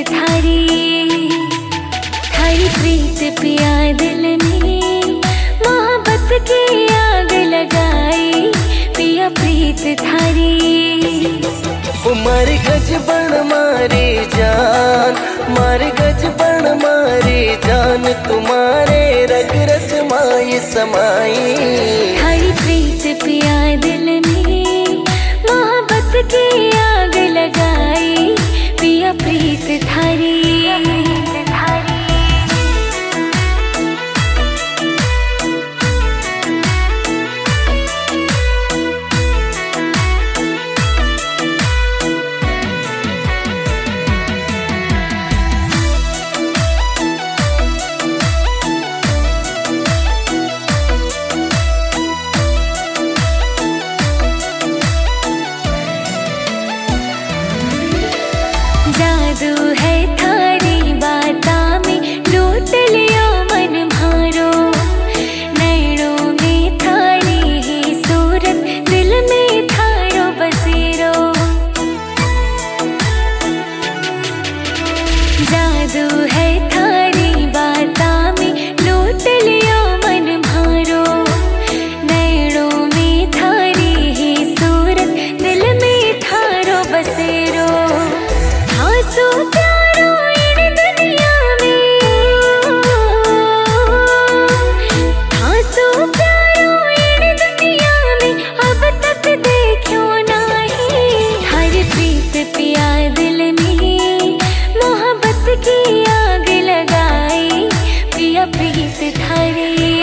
थारी, थारी प्रीत पिया दिल में मोहब्बत की आग लगाई, पिया प्रीत थारी। मारी गज बन मारी जान, मारी गज बन मारी जान, तुम्हारे रग रग माई समाई। थारी प्रीत पिया दिल में मोहब्बत की आग लगाई, पिया प्रीत थारी। जादू है थारी बातों में, लूट लियो मन मारो, नैनों में थारी ही सूरत, दिल में थारो बसेरो। जादू है थारी बातों में, लूट लियो मन मारो, नैनों में थारी ही सूरत, दिल में थारो बसेरो। सो प्यारो इन दुनिया में, हाँ सो प्यारो इन दुनिया में, अब तक देखो नहीं। हर प्रीत पिया दिल में मोहब्बत की आग लगाई, पिया प्रीत थारी।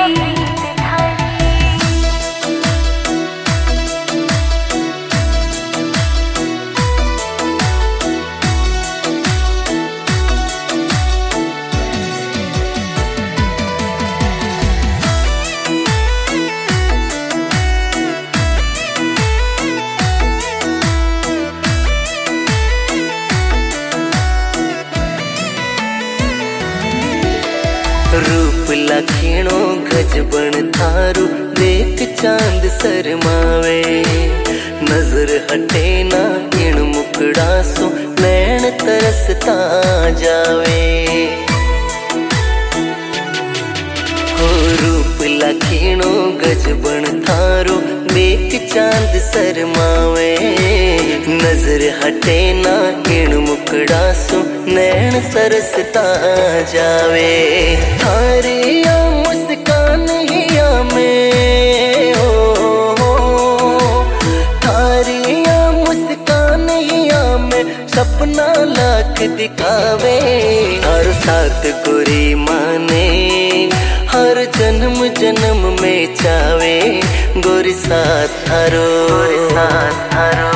रूप लखीणो गज बन थारू, देख चांद शरमावे, नजर हटे ना इन मुकड़ा सो, नैन तरसता जावे। हो रूप लखीणो गज बन थारू, देख चांद शरमावे, नजर हटे ना इन मुकड़ा सो, नैन तरसता जावे। थारिया मुस्कान हिया में हो, थारिया मुस्कान हिया में, सपना लाख दिखावे। हर साथ गोरी माने, हर जन्म जन्म में चावे, गोरी साथ थारो, गोरी साथ थारो।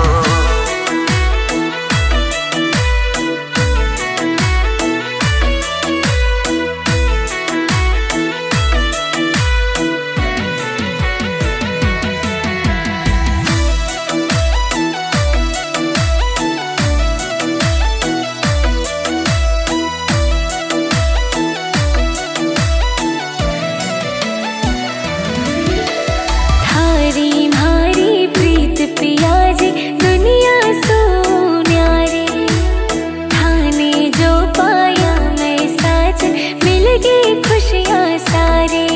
थारी मारी प्रीत पिया जी, दुनिया सो न्यारी, थाने जो पाया मैं साजन, मिल गई खुशियाँ सारी।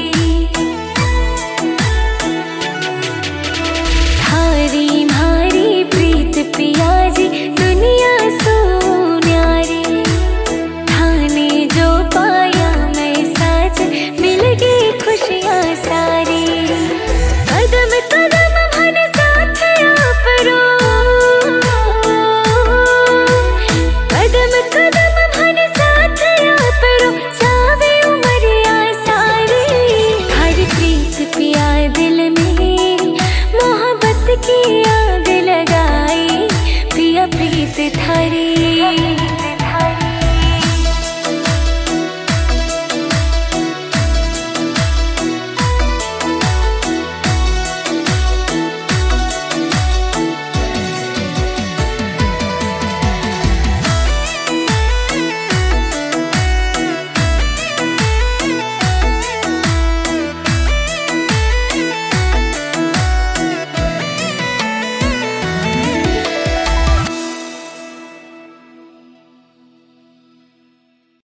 थारी मारी प्रीत पिया जी, दुनिया सो न्यारी, थाने जो पाया मैं साजन, मिल गई खुशियाँ सारी। कदम कदम मन साथ आप रो, कदम कदम मन साथ आप रो, जावे उमरिया सारी। हर प्रीत पिया दिल में मोहब्बत की